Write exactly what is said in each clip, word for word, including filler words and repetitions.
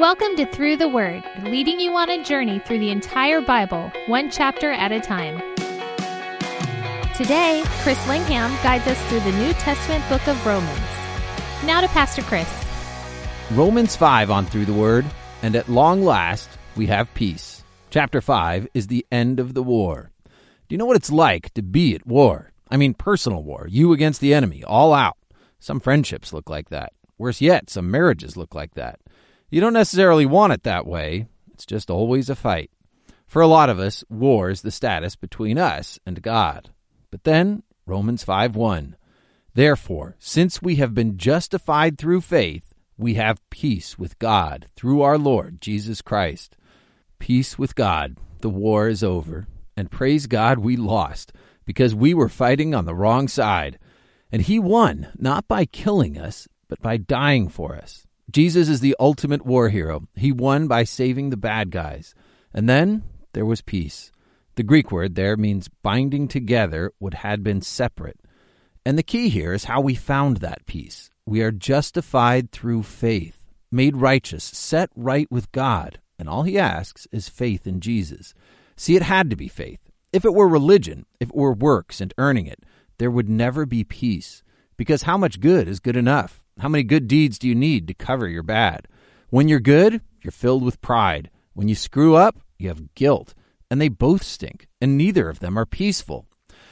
Welcome to Through the Word, leading you on a journey through the entire Bible, one chapter at a time. Today, Chris Lingham guides us through the New Testament book of Romans. Now to Pastor Chris. Romans five on Through the Word, and at long last, we have peace. Chapter five is the end of the war. Do you know what it's like to be at war? I mean personal war, you against the enemy, all out. Some friendships look like that. Worse yet, some marriages look like that. You don't necessarily want it that way. It's just always a fight. For a lot of us, war is the status between us and God. But then, Romans five one. Therefore, since we have been justified through faith, we have peace with God through our Lord Jesus Christ. Peace with God. The war is over. And praise God we lost, because we were fighting on the wrong side. And he won, not by killing us, but by dying for us. Jesus is the ultimate war hero. He won by saving the bad guys. And then there was peace. The Greek word there means binding together what had been separate. And the key here is how we found that peace. We are justified through faith, made righteous, set right with God. And all he asks is faith in Jesus. See, it had to be faith. If it were religion, if it were works and earning it, there would never be peace. Because how much good is good enough? How many good deeds do you need to cover your bad? When you're good, you're filled with pride. When you screw up, you have guilt. And they both stink, and neither of them are peaceful.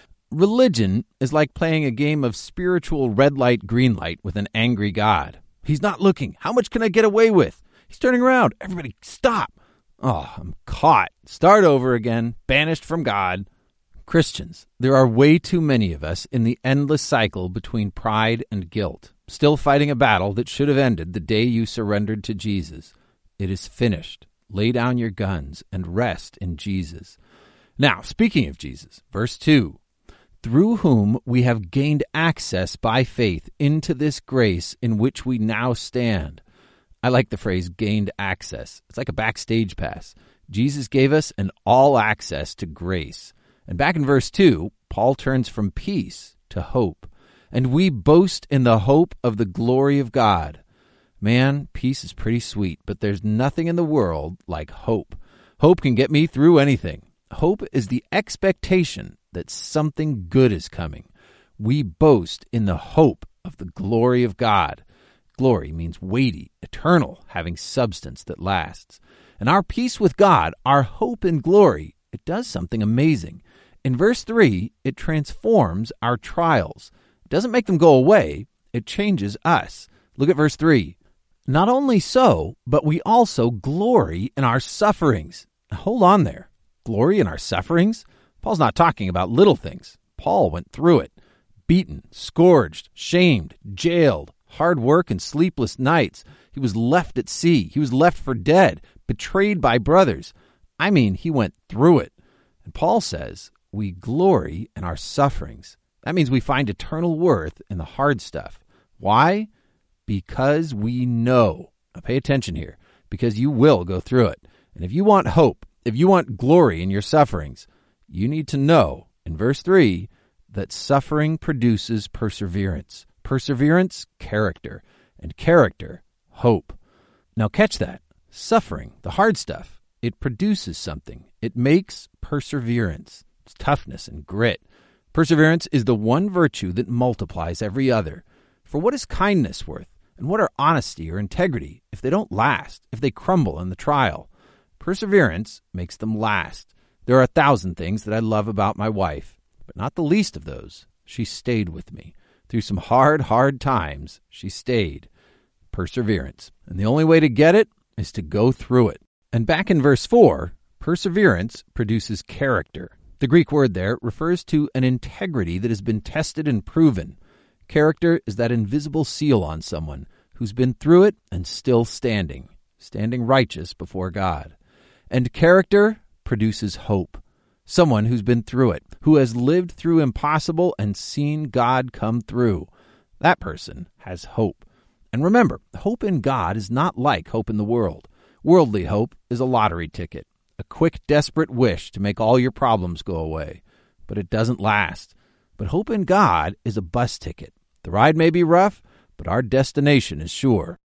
Religion is like playing a game of spiritual red light, green light with an angry God. He's not looking. How much can I get away with? He's turning around. Everybody stop. Oh, I'm caught. Start over again. Banished from God. Christians, there are way too many of us in the endless cycle between pride and guilt, still fighting a battle that should have ended the day you surrendered to Jesus. It is finished. Lay down your guns and rest in Jesus. Now, speaking of Jesus, verse two, through whom we have gained access by faith into this grace in which we now stand. I like the phrase gained access. It's like a backstage pass. Jesus gave us an all access to grace. And back in verse two, Paul turns from peace to hope. And we boast in the hope of the glory of God. Man, peace is pretty sweet, but there's nothing in the world like hope. Hope can get me through anything. Hope is the expectation that something good is coming. We boast in the hope of the glory of God. Glory means weighty, eternal, having substance that lasts. And our peace with God, our hope in glory, it does something amazing. In verse three, it transforms our trials. It doesn't make them go away. It changes us. Look at verse three. Not only so, but we also glory in our sufferings. Now, hold on there. Glory in our sufferings? Paul's not talking about little things. Paul went through it. Beaten, scourged, shamed, jailed, hard work and sleepless nights. He was left at sea. He was left for dead, betrayed by brothers. I mean, he went through it. And Paul says, we glory in our sufferings. That means we find eternal worth in the hard stuff. Why? Because we know. Now pay attention here, because you will go through it. And if you want hope, if you want glory in your sufferings, you need to know, in verse three, that suffering produces perseverance. Perseverance, character. And character, hope. Now catch that. Suffering, the hard stuff, it produces something. It makes perseverance. It's toughness and grit. Perseverance is the one virtue that multiplies every other. For what is kindness worth? And what are honesty or integrity if they don't last, if they crumble in the trial? Perseverance makes them last. There are a thousand things that I love about my wife, but not the least of those. She stayed with me. Through some hard, hard times, she stayed. Perseverance. And the only way to get it is to go through it. And back in verse four, perseverance produces character. The Greek word there refers to an integrity that has been tested and proven. Character is that invisible seal on someone who's been through it and still standing, standing righteous before God. And character produces hope. Someone who's been through it, who has lived through impossible and seen God come through. That person has hope. And remember, hope in God is not like hope in the world. Worldly hope is a lottery ticket. A quick, desperate wish to make all your problems go away. But it doesn't last. But hope in God is a bus ticket. The ride may be rough, but our destination is sure.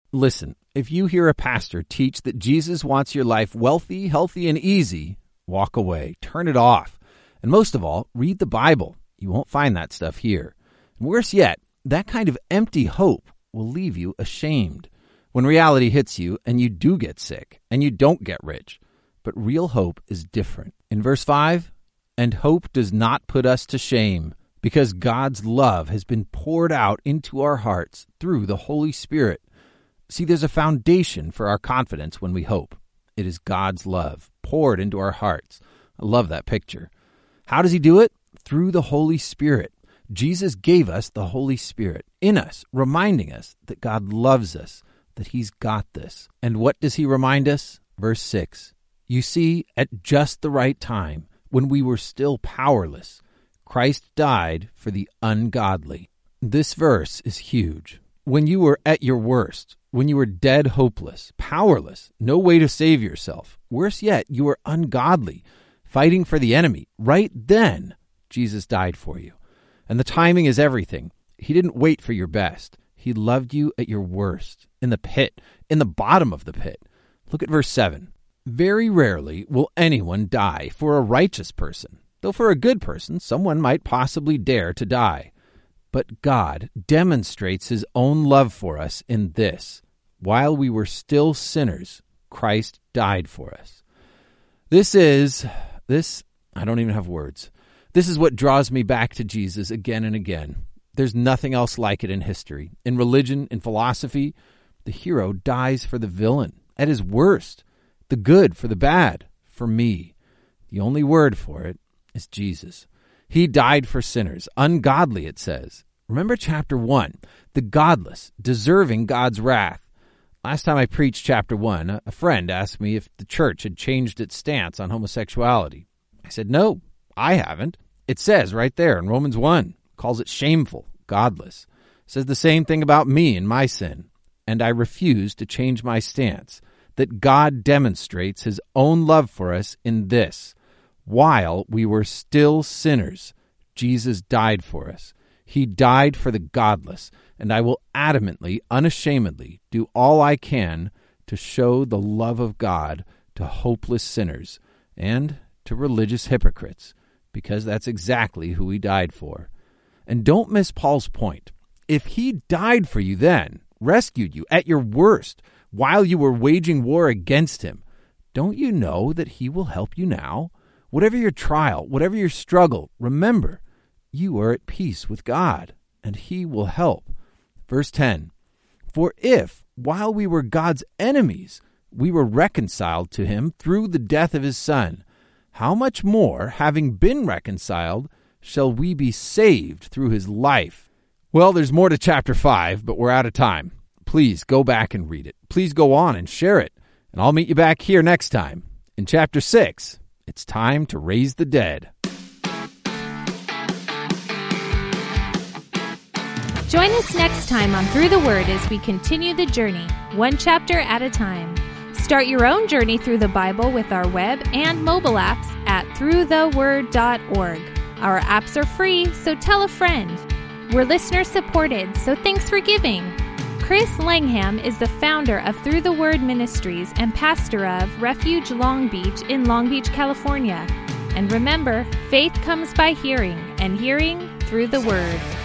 Listen, if you hear a pastor teach that Jesus wants your life wealthy, healthy, and easy, walk away. Turn it off. And most of all, read the Bible. You won't find that stuff here. And worse yet, that kind of empty hope will leave you ashamed when reality hits you and you do get sick and you don't get rich. But real hope is different. In verse five, and hope does not put us to shame, because God's love has been poured out into our hearts through the Holy Spirit. See, there's a foundation for our confidence when we hope. It is God's love poured into our hearts. I love that picture. How does he do it? Through the Holy Spirit. Jesus gave us the Holy Spirit in us, reminding us that God loves us, that he's got this. And what does he remind us? Verse six. You see, at just the right time, when we were still powerless, Christ died for the ungodly. This verse is huge. When you were at your worst, when you were dead, hopeless, powerless, no way to save yourself, worse yet, you were ungodly, fighting for the enemy, right then, Jesus died for you. And the timing is everything. He didn't wait for your best. He loved you at your worst, in the pit, in the bottom of the pit. Look at verse seven. Very rarely will anyone die for a righteous person, though for a good person, someone might possibly dare to die. But God demonstrates his own love for us in this: while we were still sinners, Christ died for us. This is, this, I don't even have words. This is what draws me back to Jesus again and again. There's nothing else like it in history. In religion, in philosophy, the hero dies for the villain at his worst, the good for the bad, for me. The only word for it is Jesus. He died for sinners, ungodly, it says. Remember chapter one, the godless, deserving God's wrath. Last time I preached chapter one, a friend asked me if the church had changed its stance on homosexuality. I said, no, I haven't. It says right there in Romans one, calls it shameful, godless. It says the same thing about me and my sin. And I refuse to change my stance, that God demonstrates his own love for us in this: while we were still sinners, Jesus died for us. He died for the godless, and I will adamantly, unashamedly do all I can to show the love of God to hopeless sinners and to religious hypocrites, because that's exactly who he died for. And don't miss Paul's point. If he died for you then, rescued you at your worst, while you were waging war against him, don't you know that he will help you now? Whatever your trial, whatever your struggle, remember, you are at peace with God, and he will help. Verse ten, for if, while we were God's enemies, we were reconciled to him through the death of his Son, how much more, having been reconciled, shall we be saved through his life? Well, there's more to chapter five, but we're out of time. Please go back and read it. Please go on and share it, and I'll meet you back here next time. In chapter six, it's time to raise the dead. Join us next time on Through the Word as we continue the journey, one chapter at a time. Start your own journey through the Bible with our web and mobile apps at through the word dot org. Our apps are free, so tell a friend. We're listener supported, so thanks for giving. Chris Langham is the founder of Through the Word Ministries and pastor of Refuge Long Beach in Long Beach, California. And remember, faith comes by hearing, and hearing through the Word.